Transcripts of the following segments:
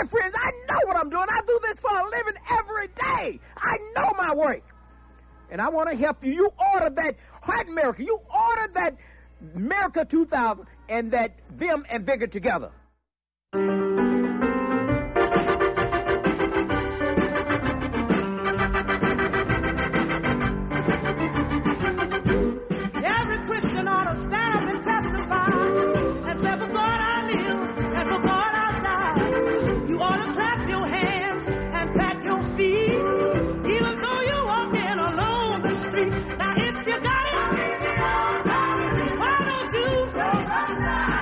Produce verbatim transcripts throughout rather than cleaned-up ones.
my friends, I know what I'm doing. I do this for a living every day. I know my work. And I want to help you. You order that Heart Miracle. You order that Miracle two thousand and that Vim and Vigor together. Every Christian ought to stand up and testify and say, for God I live and for God I die. You ought to clap your hands and pat your feet, even though you're walking along the street. Now if you got it, why don't you show some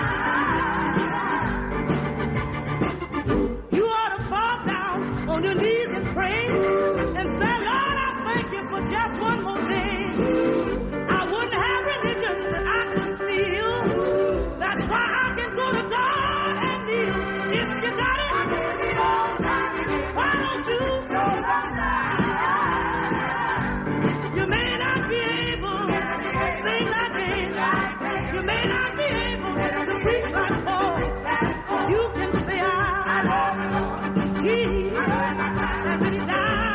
sign? You ought to fall down on your knees and pray and say, Lord, I thank you for just one more day. I wouldn't have religion that I could feel. That's why I can go to God and kneel. If you got it, why don't you show some sign? You may not be able to sing like angels. You may not be able to preach like Paul. You can say, I love the Lord. He, and when he died,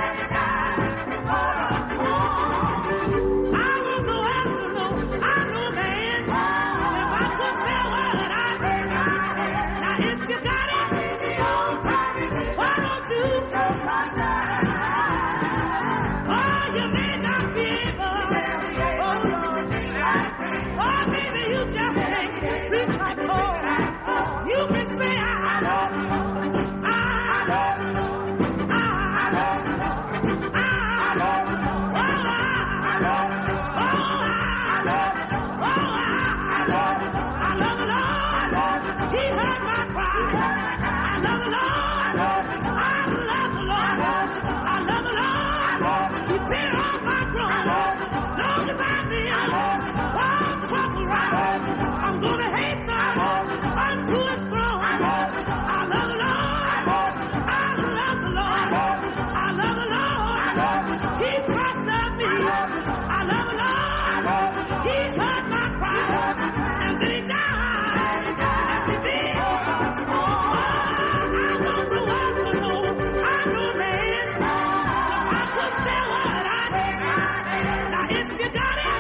I want the world to know I know, man. If I could tell what I did, now if you got it, why don't you show some sign? Oh, you may not be able. Oh, Lord. Oh, maybe you just can't preach like Paul. You can say, I love the Lord. I love the Lord. I love the Lord. I love the Lord. Oh, I love the Lord. Oh, I love the Lord. Oh, I love the Lord. I love the Lord. He heard my cry. I love the Lord. I love the Lord. I love the Lord. He paid all my groans. Long as I live, while trouble rise, I'm gonna hasten unto his throne. I love the Lord. I love the Lord. I love the Lord. He first loved me. I love the Lord. He heard my cry, and then he died. Yes, he did. Oh, I want the world to know I know, man. If I could say what I did, now if you got it,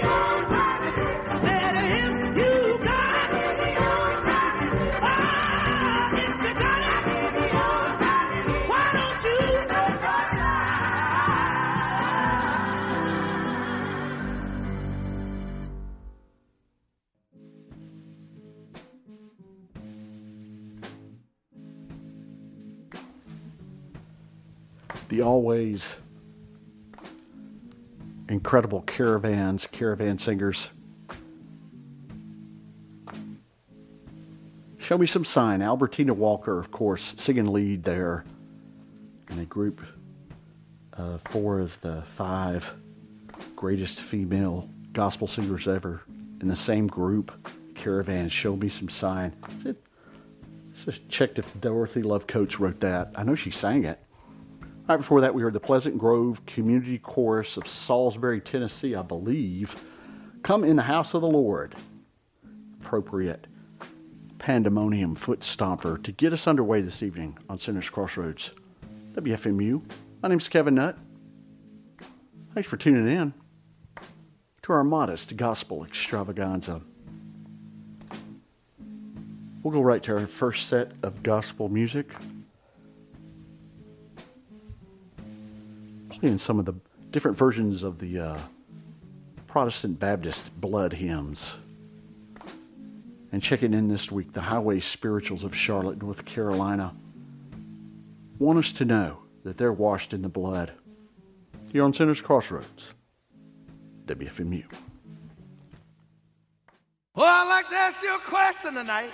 said if you got it, ah, if you got it, why don't you? The always incredible Caravans, Caravan Singers. Show Me Some Sign. Albertina Walker, of course, singing lead there in a group of four of the five greatest female gospel singers ever in the same group. Caravan, Show Me Some Sign. It, just checked if Dorothy Love Coates wrote that. I know she sang it. Right before that, we heard the Pleasant Grove Community Chorus of Salisbury, Tennessee, I believe. Come in the House of the Lord. Appropriate pandemonium foot stomper to get us underway this evening on Sinners Crossroads. W F M U. My name's Kevin Nutt. Thanks for tuning in to our modest gospel extravaganza. We'll go right to our first set of gospel music. Playing some of the different versions of the uh, Protestant Baptist blood hymns. And checking in this week, the Highway Spirituals of Charlotte, North Carolina, want us to know that they're washed in the blood. Here on Sinners Crossroads, W F M U. Well, I'd like to ask you a question tonight.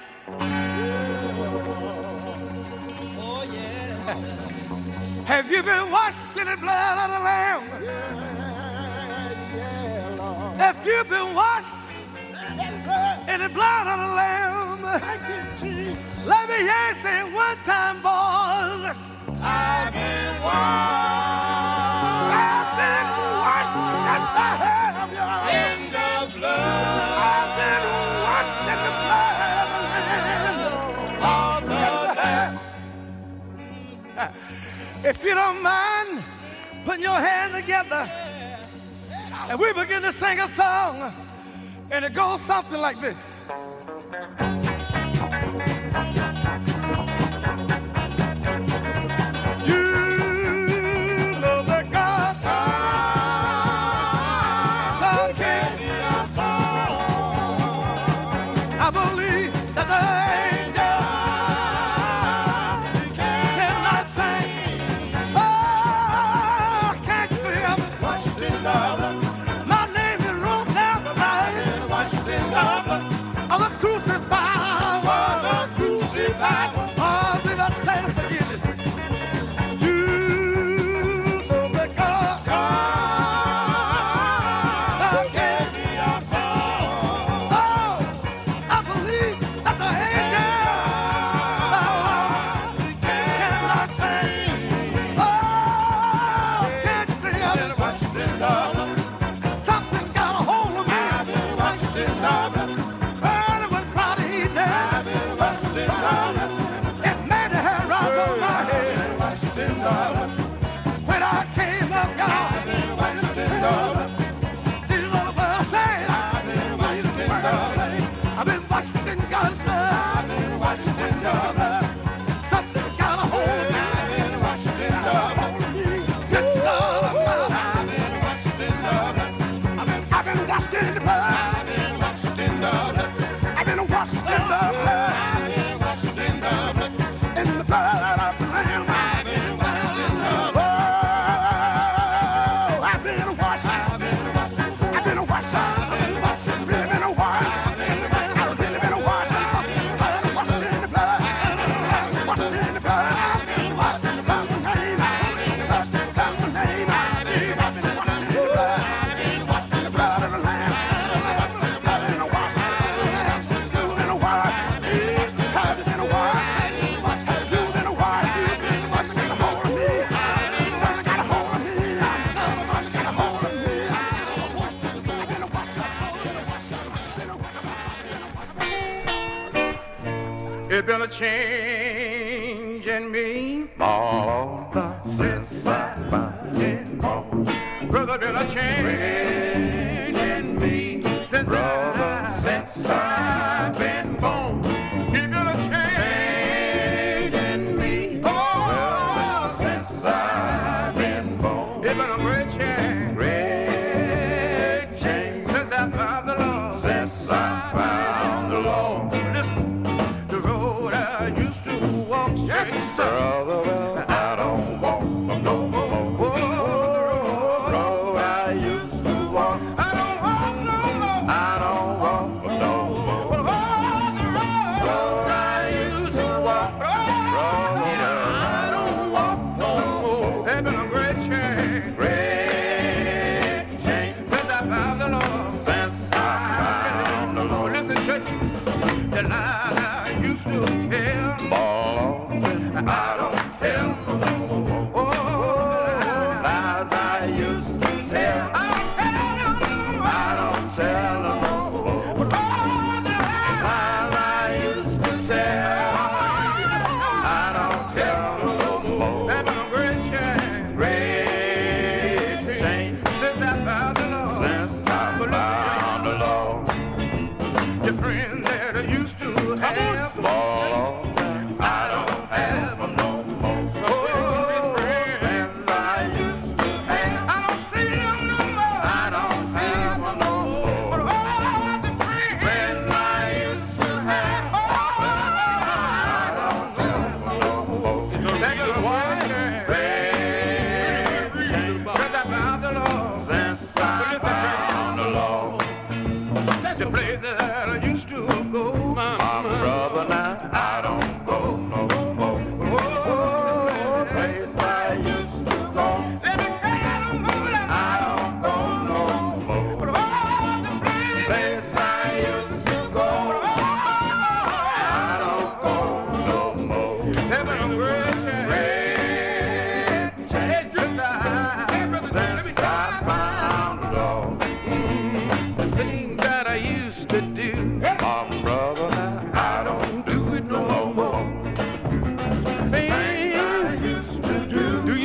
Oh, yeah. Have you been washed in the blood of the Lamb? Yeah, yeah, Lord. If you've been washed Yes, sir. in the blood of the Lamb, Thank you, Jesus. let me hear you say one time, boys. I've been washed. I've been washed. Yes, I have. In the blood. I've been washed in the blood of the Lamb. All the Lamb. If you don't mind putting your hands together and we begin to sing a song, and it goes something like this. It's been a change in me, oh, since I've been born. Brother, been a change in me, since I've since I've been born. It's been a change in me, oh, since I've been born. It's been a great change, great change, since I found the Lord, since I found the Lord. Listen. Yes, brother, well, I don't walk no more. Oh, road I used to walk, I don't walk no more. I don't walk no more. Road I used to walk, road I don't walk no more. There's been a great change, great change, since I found the Lord, since I found the Lord. Listen, church, that I used to tell, ball. I don't tell no more. Oh, lies I used to tell. I don't tell no more. I don't tell no more. Oh, the lies I used to tell. I don't tell no more. That's a great change, great change, since I found the Lord. Since I found the Lord. Your friends that I used to have, Lord, I don't have them no more. Oh, friends I used to have, I don't see them no more. I don't have them no more. But all the friends I used to have, oh, I don't have them no more. So take a walk and pray, since I found the Lord, since I found the Lord. That's the place that I used to go, my, my brother. Now I don't go no more. Oh, place I used to go. Let me tell you, I don't go no more. But all the place I used to go, I don't go no more. There's been a great change, great change, since I, since I found the Lord. Mm, the things that I used to do, my brother, now I don't do it no more. Things I used to do. Do you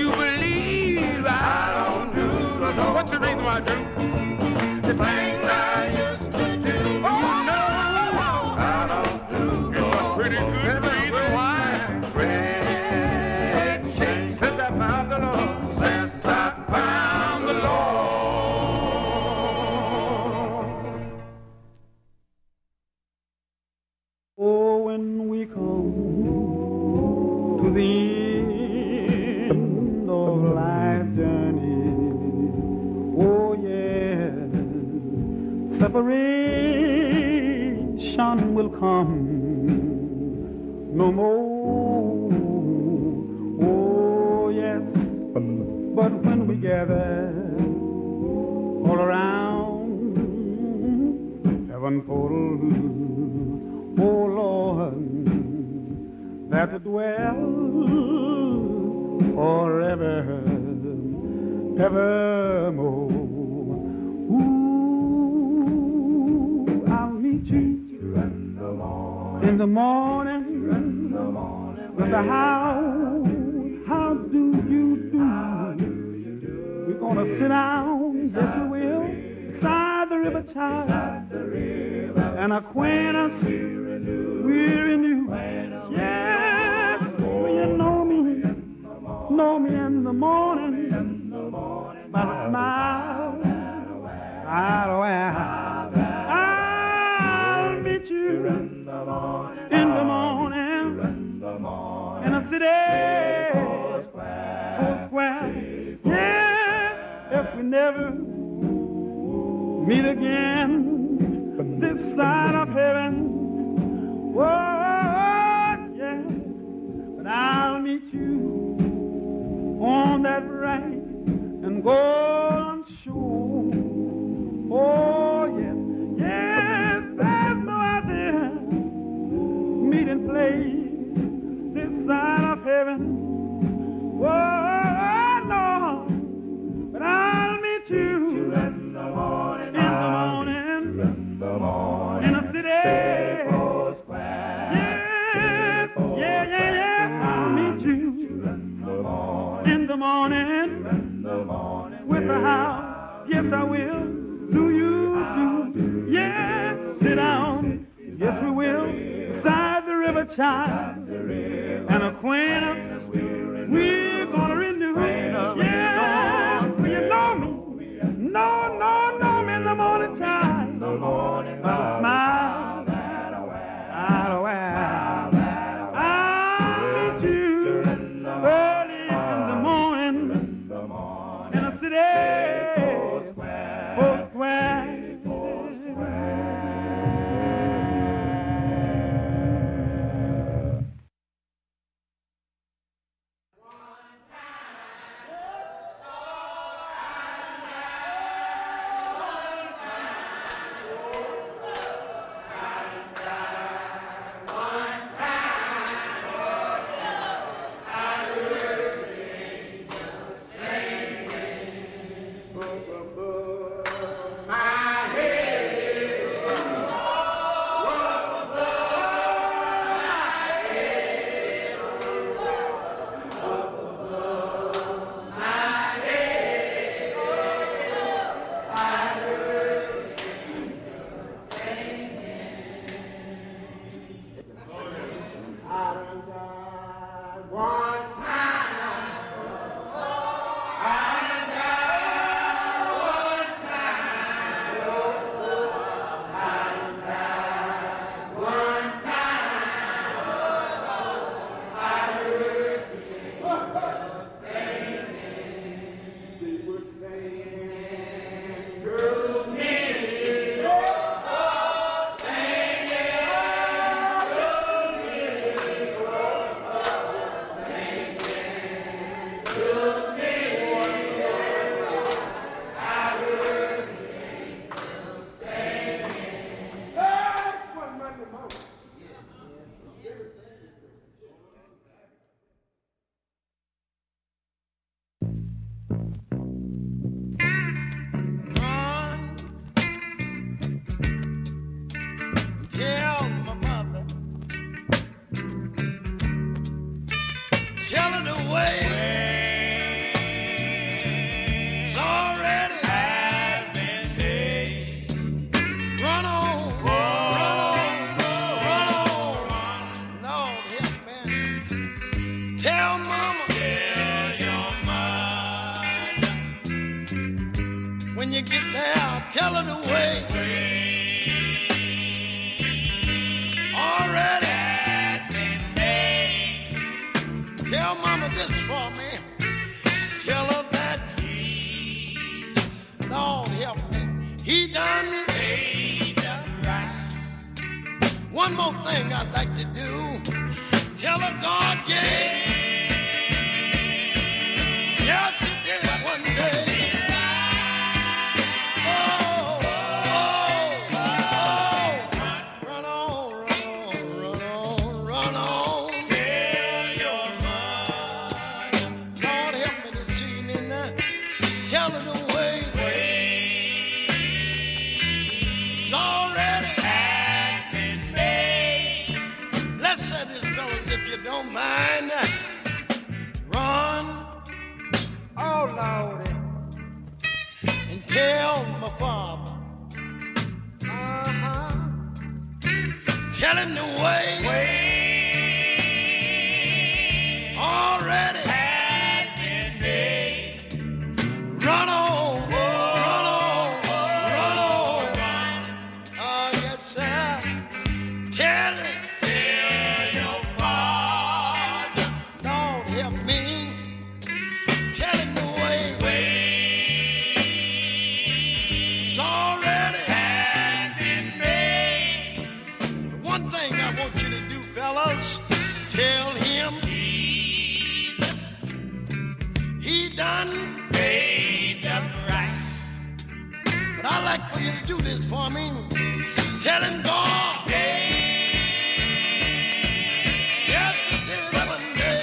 to the end of life's journey. Oh yeah, separation will come no more. Oh yes, but when we gather all around heaven portal, oh Lord, that will dwell forever, evermore. Ooh, I'll meet you in the morning, in the morning, in the morning, with the how, how do you do? We're gonna sit down, yes we will, beside the river child, and acquaint us, we're in you. Yes, will you know me, know me in the morning, by the smile I'll wear. I'll meet you in the morning, in a city, four square. Yes, if we never meet again this side of heaven. Whoa, yes, but I'll meet you on that bright and golden shore. Oh, yes, yes, there's no other meeting place this side of heaven. Whoa, Lord, but I'll meet you in the morning, in the morning, in the morning, in a city. Yes, yeah, yeah, yes, I'll meet you in the morning, in the morning, with the house. Yes, I will. Do you do? Yes, sit down. Yes, we will. Beside the river child, and acquaint us. We're gonna renew. Yes, will you know me? No, no, no, me in the morning child. The morning, by the smile I'll wear. I'll meet you early in the morning, in a city, four square. When you get there, tell her to wait. Already has been made. Tell mama this for me. Tell her that Jesus, Lord help me, he done paid the price. One more thing I'd like to do. Tell her God gave. Yes, he did one day. Oh, oh, oh. Run on, run on, run on, run on. Tell your mother. Lord help me this evening. Tell her the way. It's already has been made. Let's say this, fellas, if you don't mind. Run, oh Lordy, and tell my father. Uh-huh. Tell him the way. way already has been made. Run on, run on, run on. Oh, yes, sir. Tell him. Tell your father. Lord, help me. Tell him the way. It's already has been made. One thing I want you to do, fellas, tell him Jesus, he done paid the price. But I like for you to do this for me. Tell him God paid. Yes, he did one day.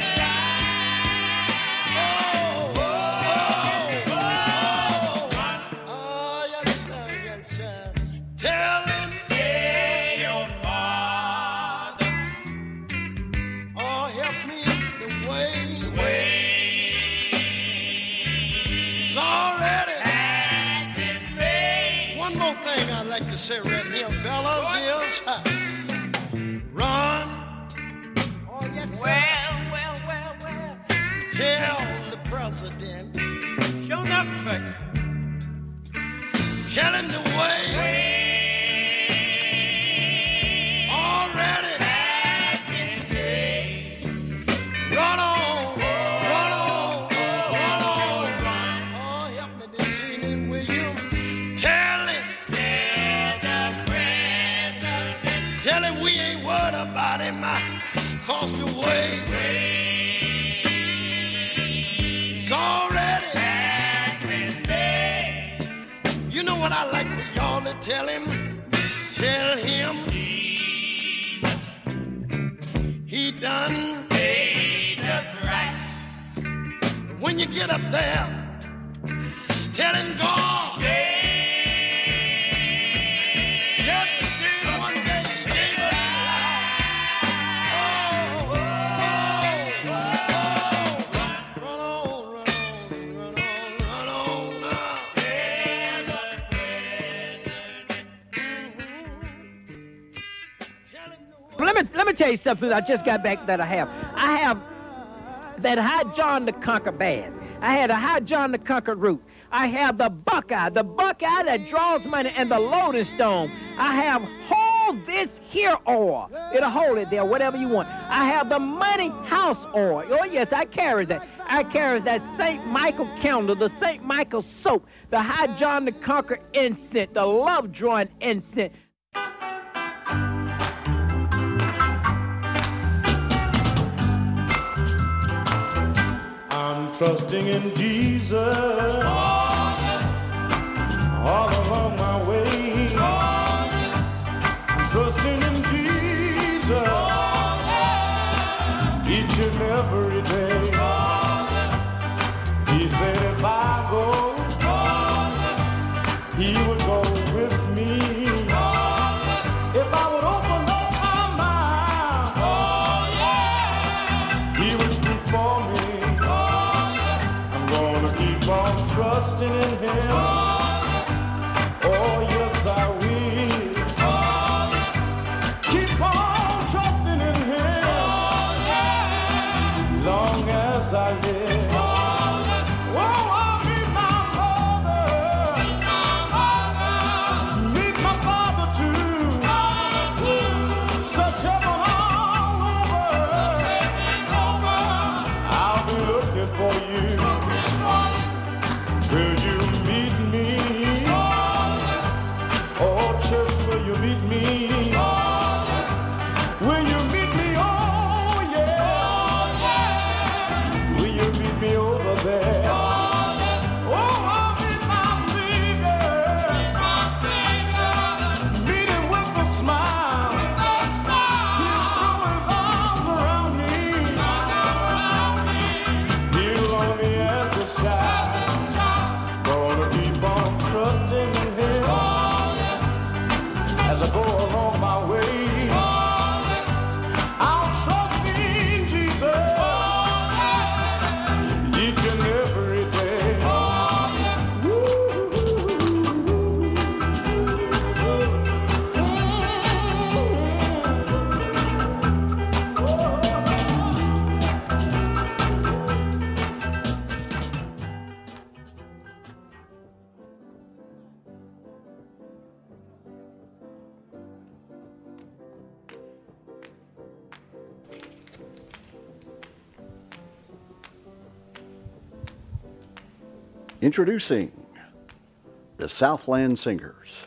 Oh, oh, oh, oh. Oh, yes, sir, yes, sir. Tell him. Tell your father. Oh, help me the way. The way. It's already has been made. One more thing I'd like to say right here, fellas, is uh, run. Oh, yes, sir. Well, well, well, well. Tell the president. Show up, touch. Tell him the way. Already has been made. Run on, run on, run on. Oh, help me this evening, will you? Tell him. Tell the president. Tell him we ain't worried about him. Across the way. It's already has been made. You know what I like for y'all to tell him? Tell him Jesus, he done paid the price. When you get up there, tell him God paid. Yes, he did one day. He gave us life. Oh, oh, oh, oh. Run on, run on, run on, run on now. Tell the president. Let me let me tell you something. I just got back that I have. I have that High John the Conquer band. I had a High John the Conquer root. I have the Buckeye, the Buckeye that draws money, and the Loading Stone. I have hold this here oil. It'll hold it there, whatever you want. I have the Money House oil. Oh yes, I carry that. I carry that Saint Michael candle, the Saint Michael soap, the High John the Conquer incense, the Love Drawing incense. I'm trusting in Jesus all along my way. Trusting in Jesus each and every day. He said if I go, he would go with me. If I would open up my mouth, he would speak for me. Keep on trusting in him. Oh, yes, I will. Keep on trusting in him. Long as I live. Oh, I'll meet my mother. Meet my father, too. Such heaven all over. looking for you. Will you meet me? Oh, church, will you meet me? Will you meet me? Oh, yeah. Will you meet me over there? Oh, I'll meet my Savior. Meet him with a smile. He'll throw his arms around me. He'll love me as a child. Gonna keep on trusting in him as I go along my way. I'll trust in Jesus each and every day. Introducing the Southland Singers.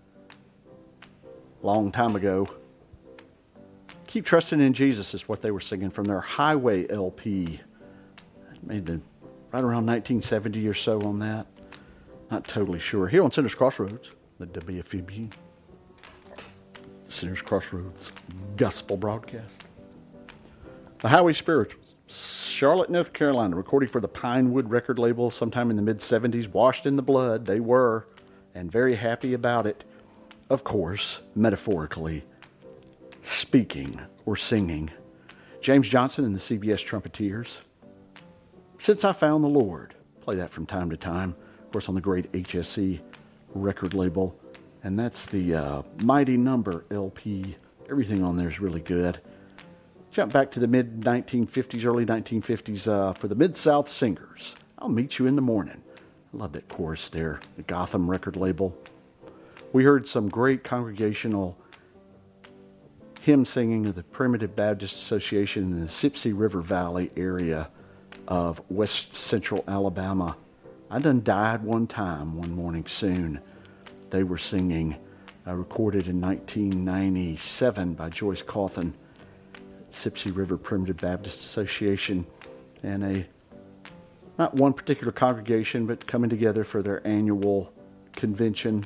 Long time ago, Keep Trusting in Jesus is what they were singing from their Highway L P. Made the, right around nineteen seventy or so on that. Not totally sure. Here on Sinners Crossroads, the W F M U. Sinners Crossroads Gospel Broadcast. The Highway Spirituals. Charlotte, North Carolina, recording for the Pinewood record label sometime in the mid seventies, washed in the blood. They were, and very happy about it. Of course, metaphorically speaking or singing. James Johnson and the C B S Trumpeteers. Since I Found the Lord. Play that from time to time. Of course, on the great H S E record label. And that's the uh, Mighty Number L P. Everything on there is really good. Jump back to the mid nineteen fifties, early nineteen fifties uh, for the Mid-South Singers. I'll Meet You in the Morning. I love that chorus there. The Gotham record label. We heard some great congregational hymn singing of the Primitive Baptist Association in the Sipsey River Valley area of west central Alabama. I done died one time one morning soon. They were singing, uh, recorded in nineteen ninety-seven by Joyce Cawthon. Sipsey River Primitive Baptist Association, and a not one particular congregation, but coming together for their annual convention.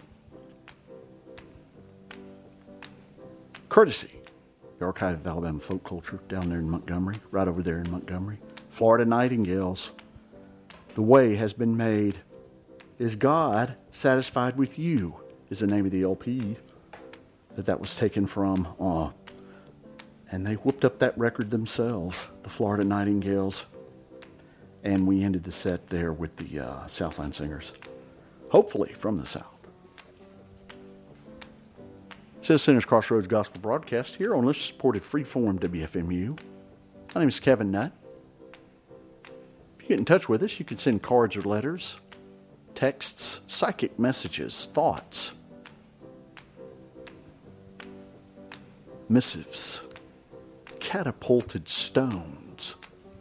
Courtesy, the Archive of Alabama Folk Culture down there in Montgomery, right over there in Montgomery. Florida Nightingales. The way has been made. Is God satisfied with you? Is the name of the L P that that was taken from. Oh, and they whooped up that record themselves, the Florida Nightingales. And we ended the set there with the uh, Southland Singers. Hopefully from the South. This is Sinners Crossroads Gospel Broadcast here on listener-supported freeform W F M U. My name is Kevin Nutt. If you get in touch with us, you can send cards or letters, texts, psychic messages, thoughts, missives, catapulted stones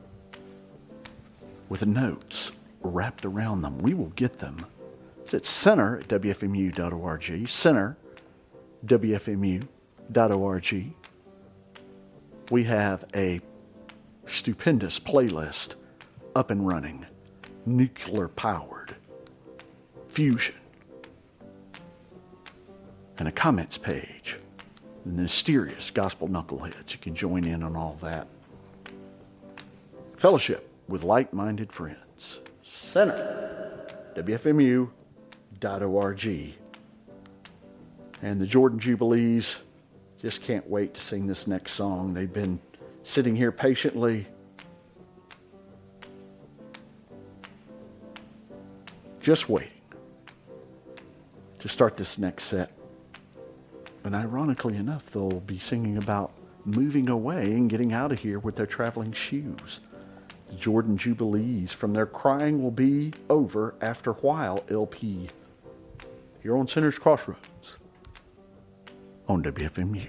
with notes wrapped around them. We will get them. It's at center at W F M U dot org. Center, W F M U dot org. We have a stupendous playlist up and running. Nuclear powered. Fusion. And a comments page. The mysterious gospel knuckleheads. You can join in on all that. Fellowship with like-minded friends. Center, W F M U dot org. And the Jordan Jubilees just can't wait to sing this next song. They've been sitting here patiently, just waiting to start this next set. And ironically enough, they'll be singing about moving away and getting out of here with their traveling shoes. The Jordan Jubilees from their Crying Will Be Over After a While L P. Here on Sinners Crossroads on W F M U.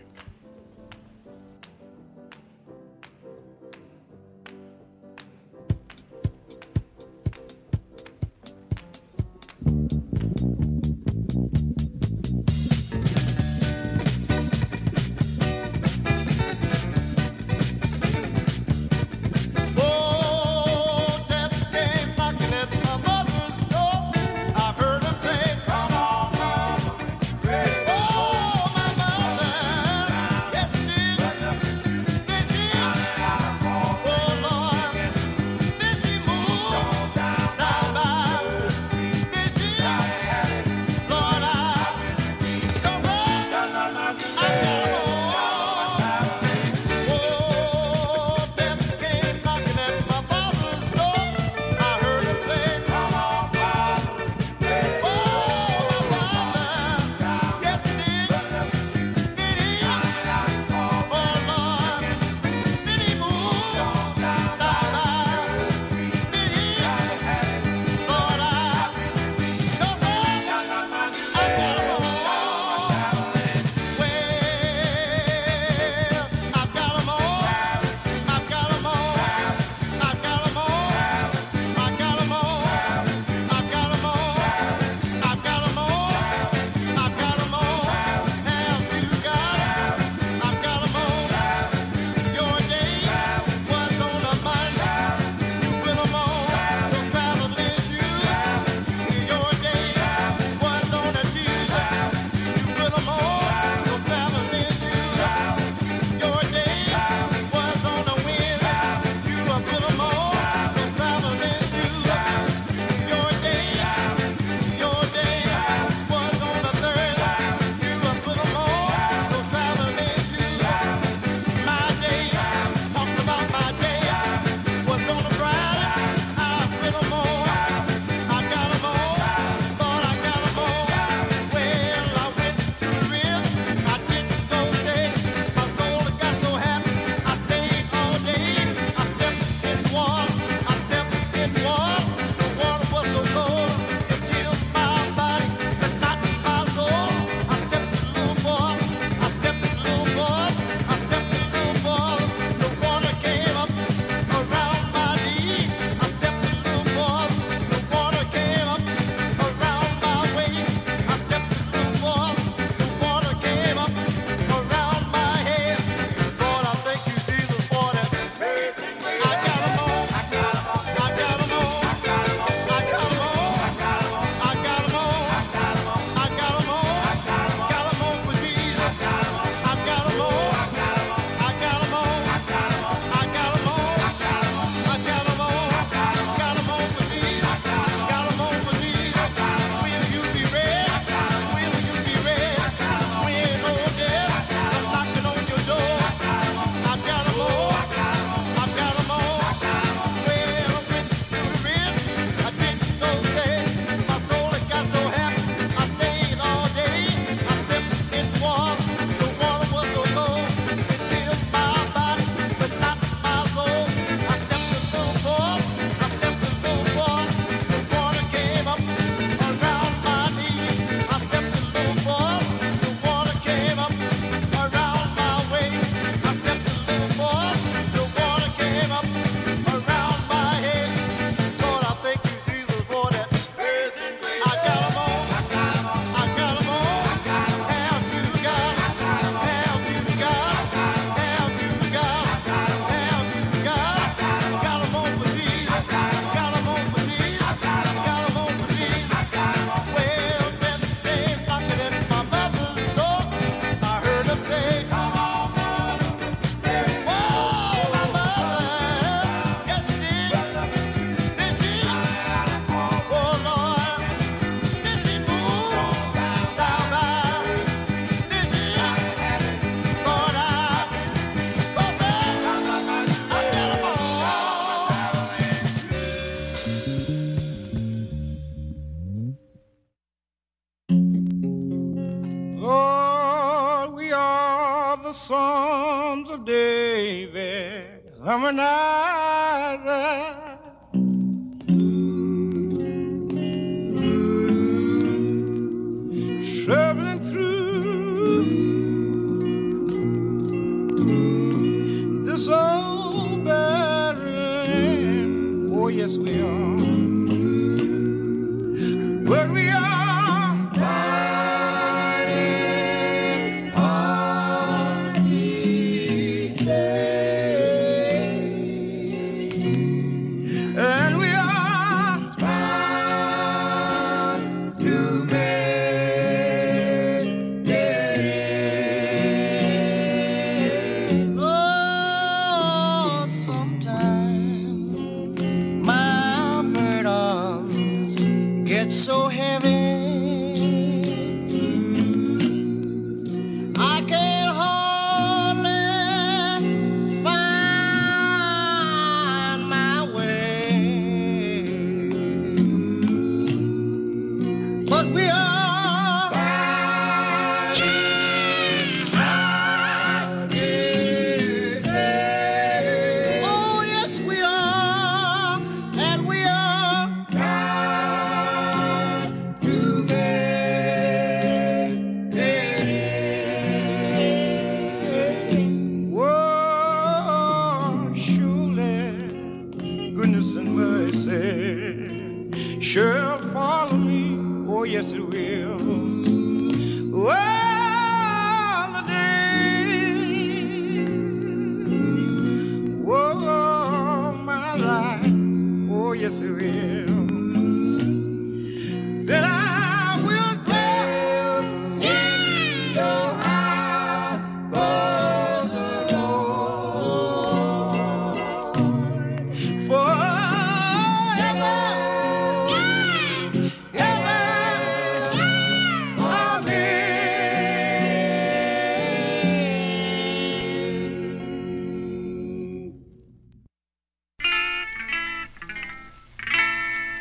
riser, traveling through this old barren land. Oh, yes, we are. But we are fighting hard each day, and we are trying to make it in. Oh, sometimes my burdens get so heavy I can hardly find my way. But we are fighting hard every day. Oh, yes, we are, and we are trying to make it in. Whoa, surely goodness and mercy shall follow me. Oh, yes, it will. Well, the day, whoa, my life. Oh, yes, it will. Then I will dwell in your house forever, forever, ever, amen.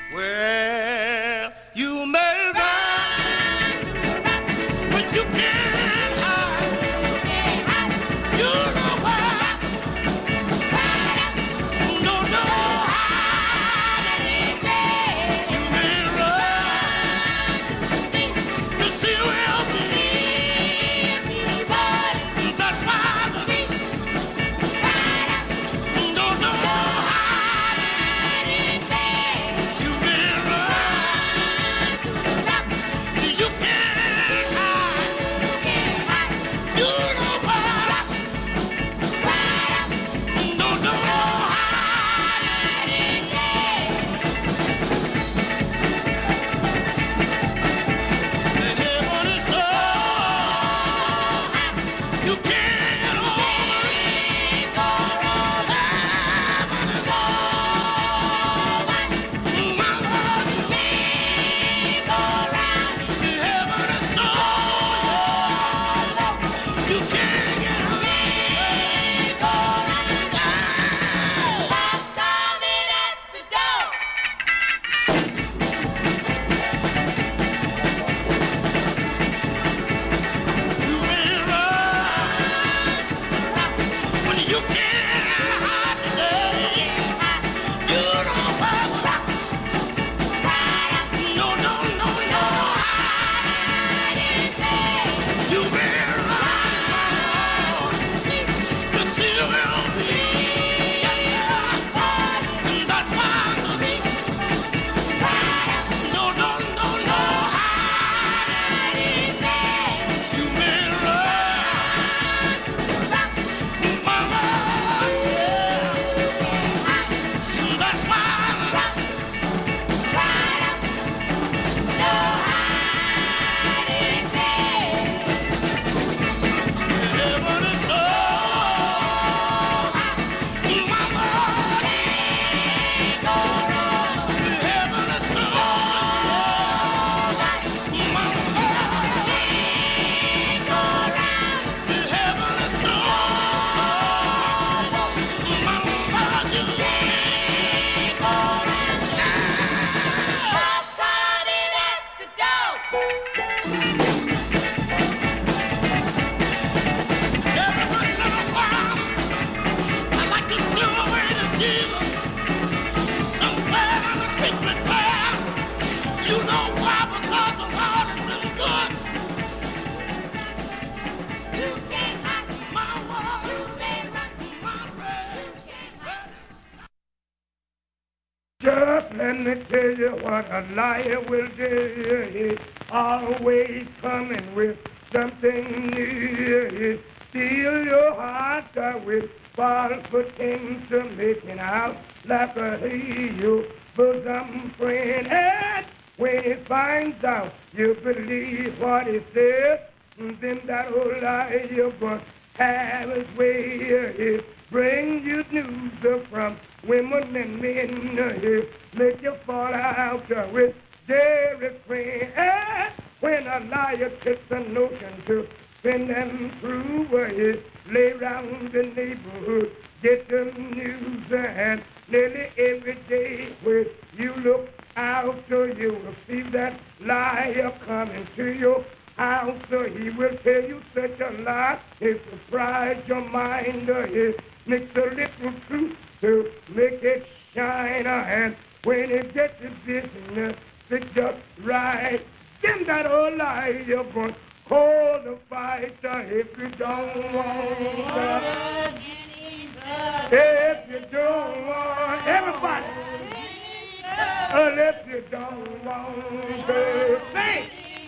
Just let me tell you what a liar will do. He's always coming with something new. Steal your heart with false pretense, making out like a hero, bosom friend. And when he finds out you believe what he says, then that old liar will have his way. Bring you news from women and men, make you fall out with their friend. And when a liar takes a notion to spend them through, he lay round the neighborhood, get the news, and nearly every day when you look out, so you will see that liar coming to your house. So he will tell you such a lie, it surprise your mind, it makes a little truth to make it shine. And when it gets to business, it's just right. Then that old liar you're going to call the fighter if you don't want to. If you don't want, everybody. Uh, if you don't want to think.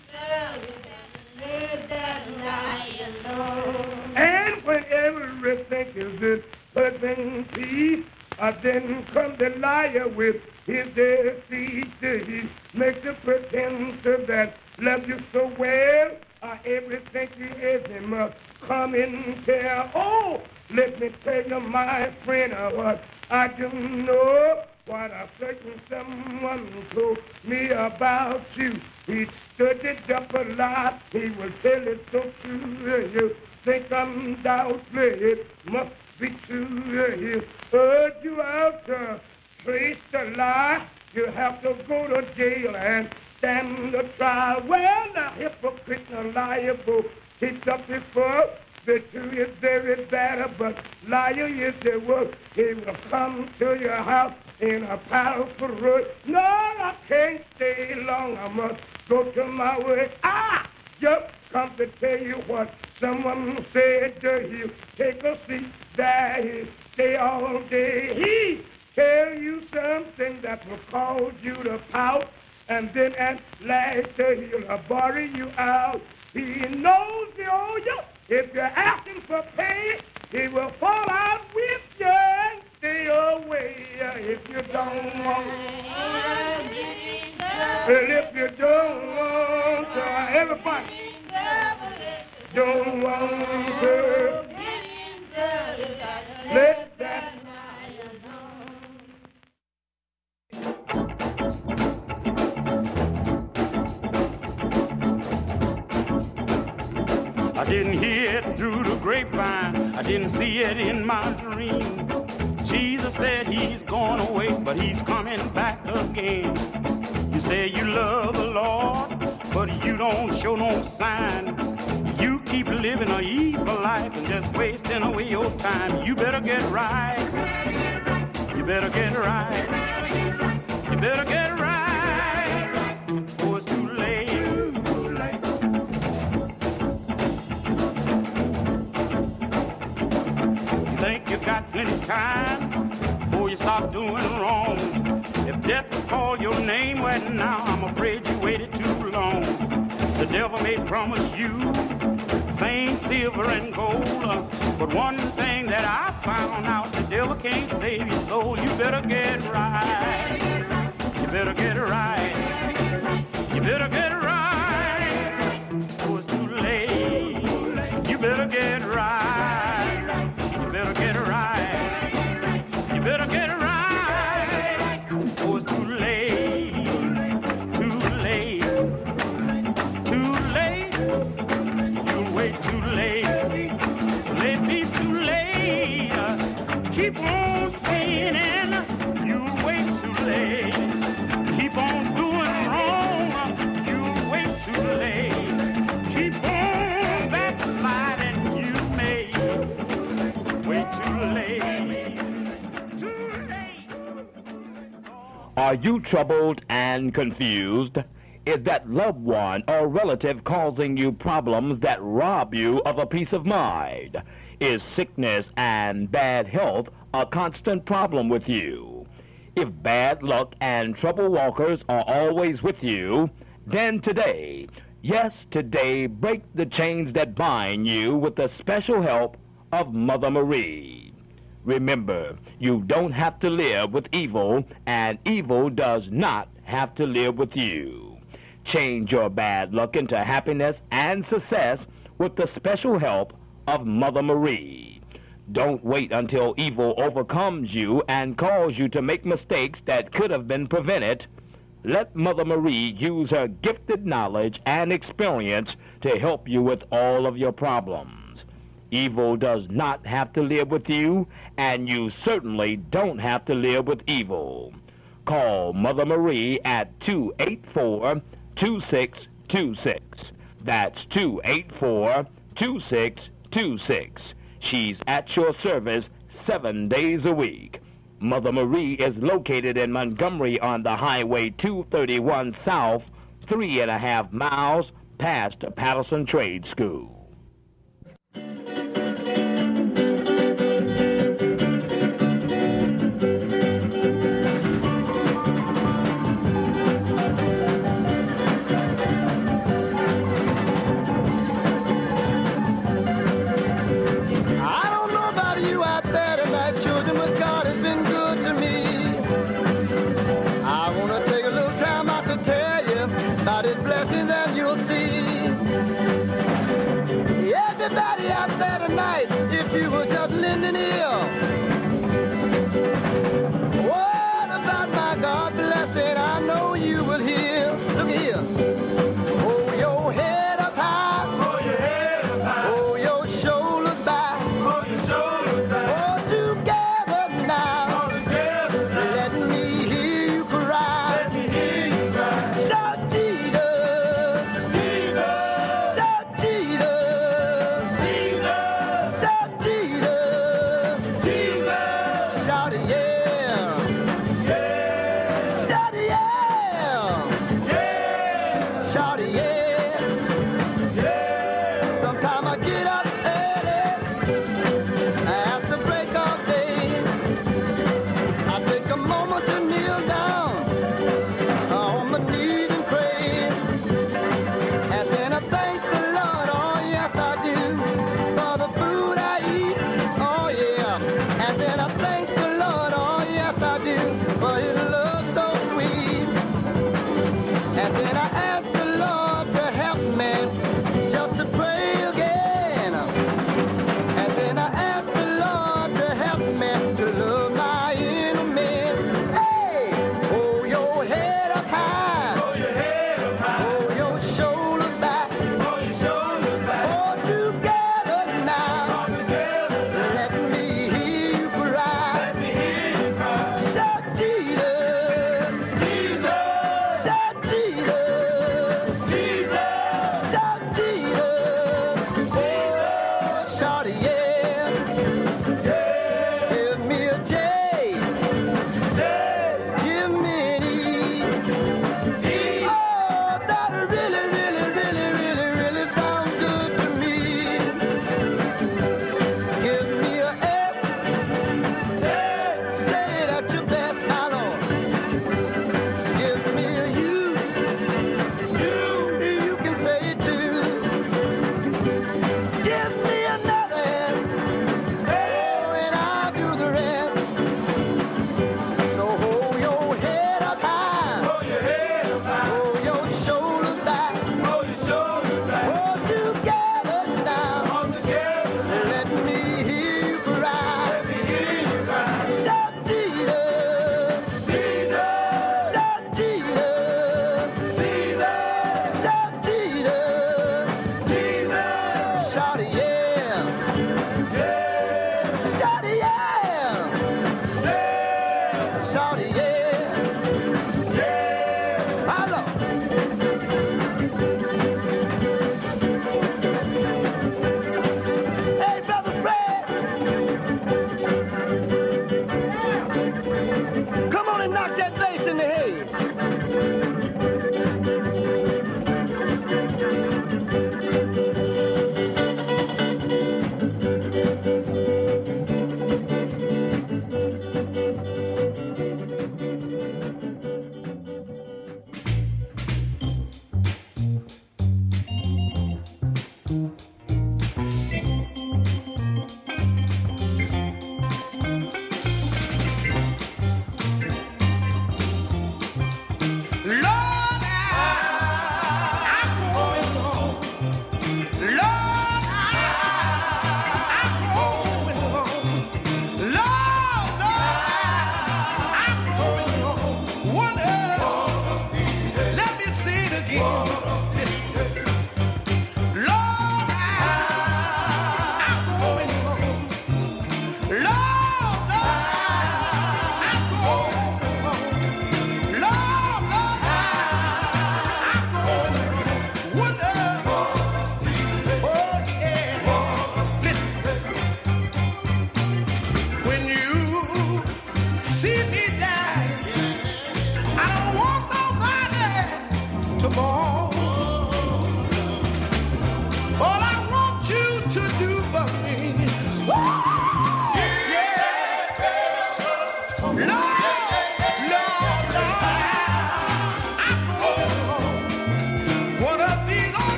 And when everything is in perfect peace, uh, then comes the liar with his deceit. He makes a pretense that loves you so well. Uh, everything he is, he must come and tell. Oh, let me tell you, my friend, uh, what I do know, what a certain someone told me about you. He stood it up a lot, he will tell it so true. You think I'm doubtless, it must be true. He heard you out to trace the lie. You have to go to jail and stand the trial. Well, the hypocrite and liable, he's up before. The truth is very bad, but liar is the worst. He will come to your house in a powerful road. No, I can't stay long. I must go to my work. Ah, just come to tell you what someone said to you. Take a seat there. He stay all day. He tell you something that will cause you to pout, and then at last he'll borrow you out. He knows you owe you. If you're asking for pay, he will fall out with you and stay away. If you don't want, and if you don't want, uh, everybody don't want to let that. I didn't hear it through the grapevine. I didn't see it in my dream. Jesus said he's gone away, but he's coming back again. You say you love the Lord, but you don't show no sign. You keep living an evil life and just wasting away your time. You better get right. You better get right. You better get right. Before it's too late. Think you got plenty time before you stop doing wrong. If death will call your name right now, I'm afraid you waited too long. The devil may promise you fame, silver, and gold, but one thing that I found out, the devil can't save your soul. You better get right. You better get right. You better get right. Before it's too late. You better get right. You better get right. You better get right. Oh, it's too late. Too late. Too late. You'll wait too late. Let me too late. Keep on sinning. You'll wait too late. Keep on doing wrong. You'll wait too late. Keep on backsliding. You may wait too late. Too late. Are you troubled and confused? Is that loved one or relative causing you problems that rob you of a peace of mind? Is sickness and bad health a constant problem with you? If bad luck and trouble walkers are always with you, then today, yes, today, break the chains that bind you with the special help of Mother Marie. Remember, you don't have to live with evil, and evil does not have to live with you. Change your bad luck into happiness and success with the special help of Mother Marie. Don't wait until evil overcomes you and cause you to make mistakes that could have been prevented. Let Mother Marie use her gifted knowledge and experience to help you with all of your problems. Evil does not have to live with you, and you certainly don't have to live with evil. Call Mother Marie at two eight four, two six two six. That's two eight four, two six two six. She's at your service seven days a week. Mother Marie is located in Montgomery on the Highway two thirty-one South, three and a half miles past Patterson Trade School. Everybody out there tonight, if you were just lending ear. What about my God blessing? I know you will hear. Look here. Hold your head up high. Hold your head up high. Hold your shoulders back. Hold your shoulders back. All together now. All together now. Let me hear you cry. Let me hear you cry. Shout Jesus. Jesus. Shout Jesus.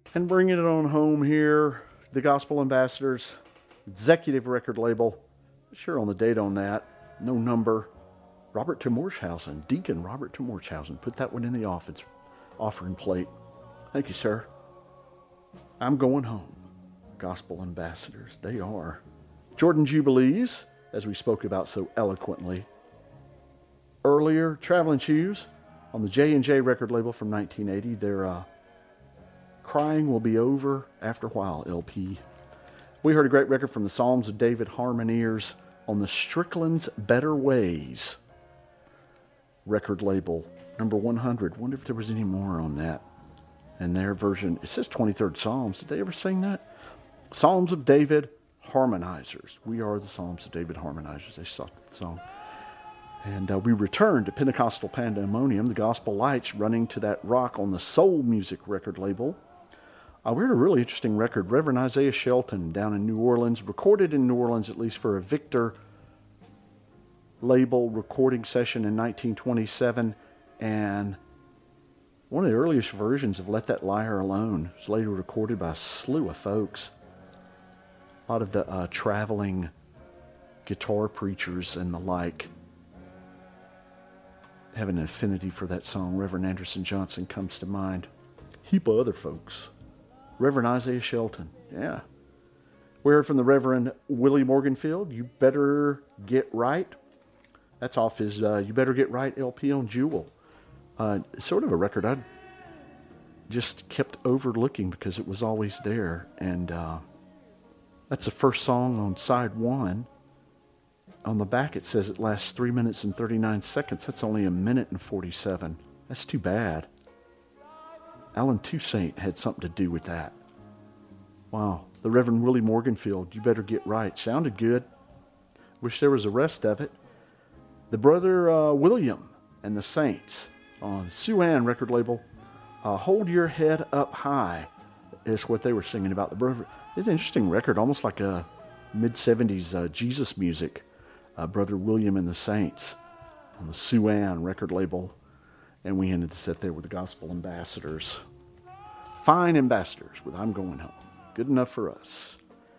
And bringing it on home here, the Gospel Ambassadors, executive record label. Sure on the date on that. No number. Robert T. Morshausen, Deacon Robert T. Morshausen. Put that one in the office offering plate. Thank you, sir. I'm going home. Gospel Ambassadors, they are. Jordan Jubilees, as we spoke about so eloquently earlier. Traveling Shoes on the J and J record label from nineteen eighty. Their uh, Crying Will Be Over After a While L P. We heard a great record from the Psalms of David Harmoneers on the Strickland's Better Ways record label, number one hundred. Wonder if there was any more on that. And their version, it says twenty-third Psalms. Did they ever sing that? Psalms of David Harmonizers. We are the Psalms of David Harmonizers. They sung that song. And uh, we returned to Pentecostal Pandemonium, the Gospel Lights, running to that rock on the Soul Music record label. Uh, we heard a really interesting record. Reverend Isaiah Shelton down in New Orleans, recorded in New Orleans at least for a Victor label recording session in nineteen twenty-seven. And one of the earliest versions of Let That Liar Alone was later recorded by a slew of folks. A lot of the uh, traveling guitar preachers and the like have an affinity for that song. Reverend Anderson Johnson comes to mind. Heap of other folks. Reverend Isaiah Shelton, yeah. We heard from the Reverend Willie Morganfield, You Better Get Right. That's off his uh, You Better Get Right L P on Jewel. Uh, sort of a record I just kept overlooking because it was always there. And uh, that's the first song on side one. On the back it says it lasts three minutes and thirty-nine seconds. That's only a minute and forty-seven. That's too bad. Alan Toussaint had something to do with that. Wow. The Reverend Willie Morganfield, You Better Get Right. Sounded good. Wish there was the rest of it. The Brother uh, William and the Saints on Sue-Ann record label. Uh, Hold Your Head Up High is what they were singing about. The brother. It's an interesting record, almost like a mid-seventies uh, Jesus music. Uh, Brother William and the Saints on the Sue-Ann record label. And we ended the set there with the Gospel Ambassadors. Fine ambassadors with I'm Going Home. Good enough for us.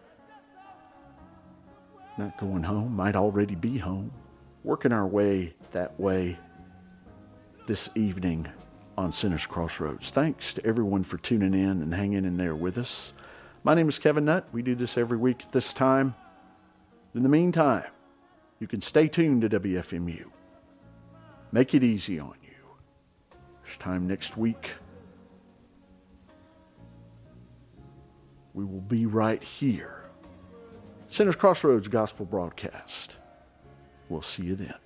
Not going home, might already be home. Working our way that way this evening on Sinner's Crossroads. Thanks to everyone for tuning in and hanging in there with us. My name is Kevin Nutt. We do this every week at this time. In the meantime, you can stay tuned to W F M U. Make it easy on you. This time next week, we will be right here. Sinner's Crossroads Gospel Broadcast. We'll see you then.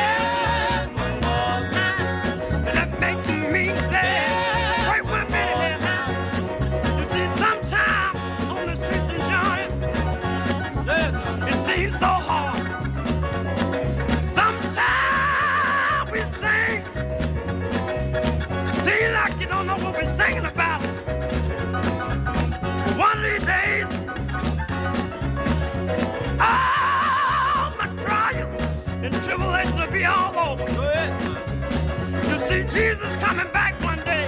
Make me glad. Right one minute. be all over. Go ahead. You see Jesus coming back one day.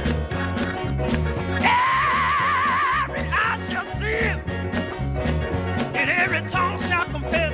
Every eye shall see him, and every tongue shall confess.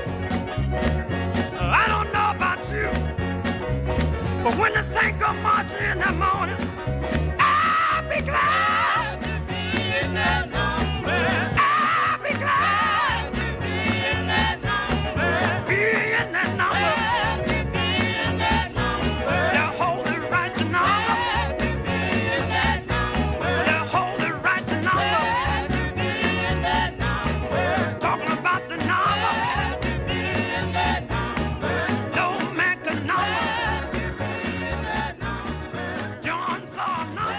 I don't know about you, but when the saints come marching in the morning, I'll be glad to be in that number. I'll be glad to be in that number. Be in that number. Glad to be in that number. The holy righteous number. Glad to be in that number. The holy righteous number. Glad to be in that number. Talking about the number. Glad to be in that number. No man can number. John saw a number.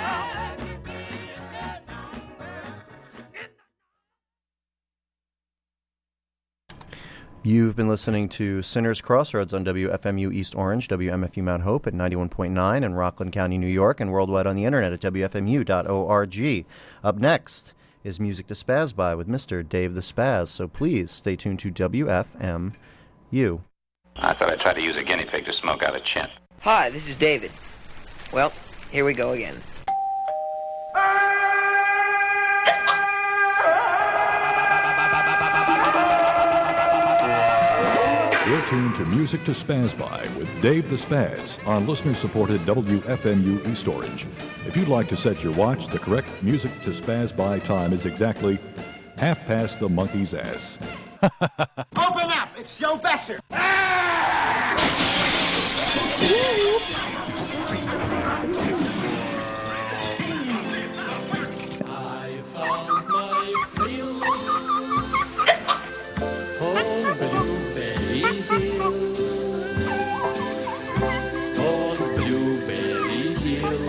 You've been listening to Sinners Crossroads on W F M U East Orange, W M F U Mount Hope at ninety-one point nine in Rockland County, New York, and worldwide on the internet at W F M U dot org. Up next is Music to Spaz By with Mister Dave the Spaz, so please stay tuned to W F M U. I thought I'd try to use a guinea pig to smoke out a chin. Hi, this is David. Well, here we go again. You're tuned to Music to Spaz By with Dave the Spaz on listener-supported W F M U East Orange. If you'd like to set your watch, the correct Music to Spaz By time is exactly half past the monkey's ass. Open up! It's Joe Besser! I found my field on Blueberry Hill. On Blueberry Hill.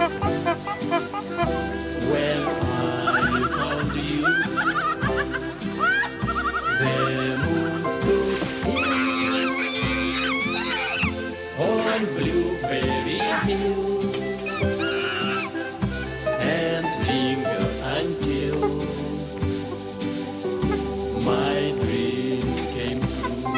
When I found you, the moon stood still on Blueberry Hill and lingered until my dreams came true.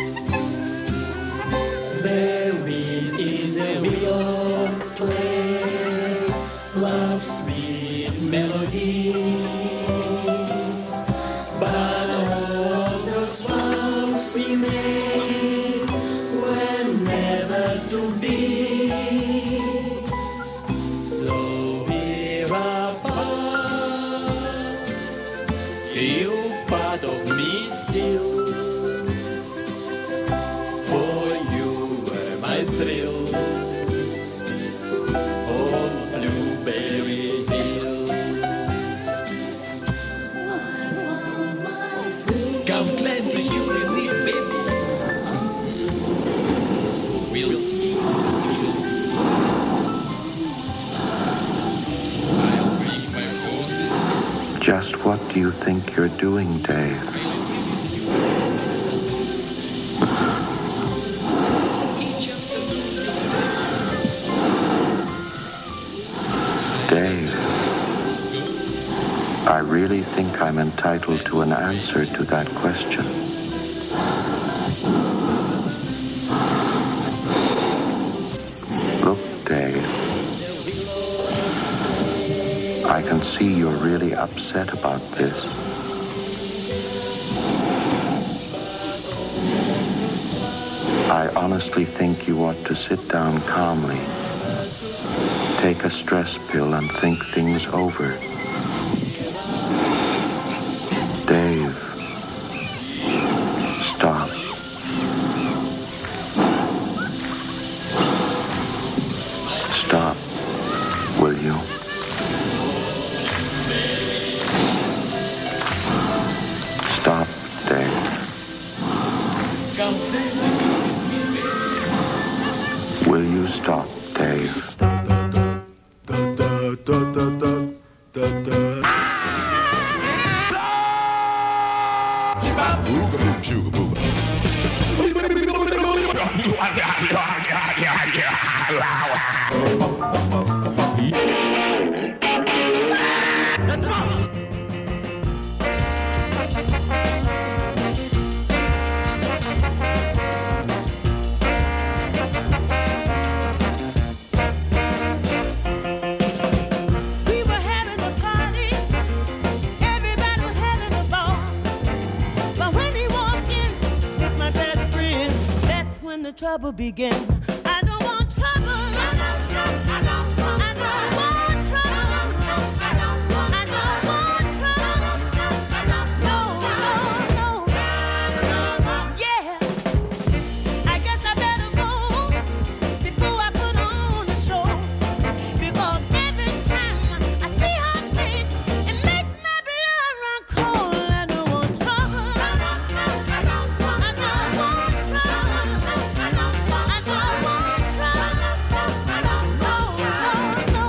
The wind in the willow played love's sweet melody, but all those vows we made were never to be. Though we're apart, you're part of me still. For you were my thrill on Blueberry Hill. Come claim to you with me, baby. We'll see, we'll see. I'll bring my rose with me. Just what do you think you're doing, Dave? Dave, I really think I'm entitled to an answer to that question. Look, Dave, I can see you're really upset about this. I honestly think you ought to sit down calmly, take a stress pill, and think things over. Dave, stop. Stop, will you? Stop, Dave. Will you stop, Dave? Da da da da da trouble begin. I don't want trouble. I don't, I don't want, I don't want trouble. I don't want, I don't want trouble. I don't, no, no, no. Yeah. I guess I better go before I put on the show. Because every time I see her face, it makes my blood run cold. I don't want trouble. I don't, I don't want, I don't want trouble. I don't want, I don't want trouble. I don't, no, no, no.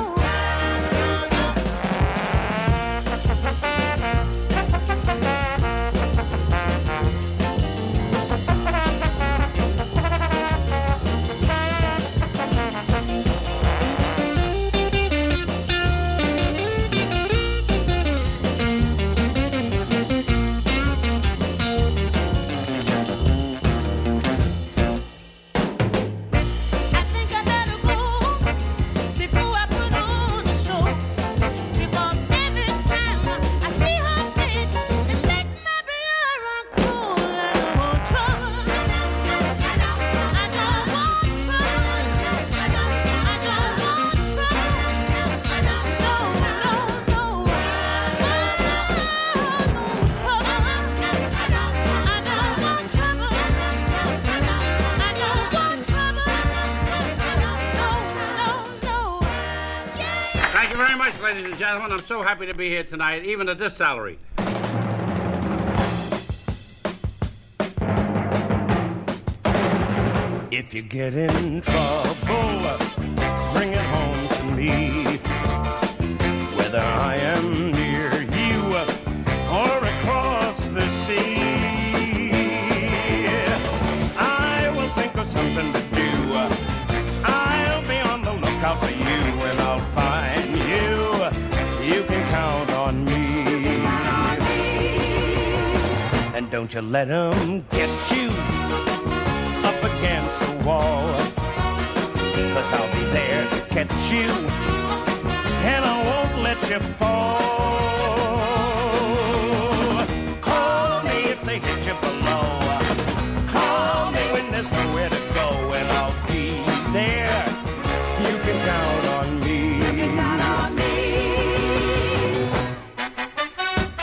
I think I better go before I put on the show. Because every time I see her face, it makes my blood run cold. I don't want trouble. I don't, I don't, I don't want trouble. I don't, I don't want trouble. I don't, no, no, no. Trouble. I don't, I don't want trouble. I don't, I don't want trouble. No, no, no. Thank you very much, ladies and gentlemen. I'm so happy to be here tonight, even at this salary. If you get in trouble, bring it home to me. Whether I am near you or across the sea, I will think of something to do. I'll be on the lookout for you and I'll find you. You can count on me. And don't you let 'em get you up against the wall, 'cause I'll be there to catch you, and I won't let you fall.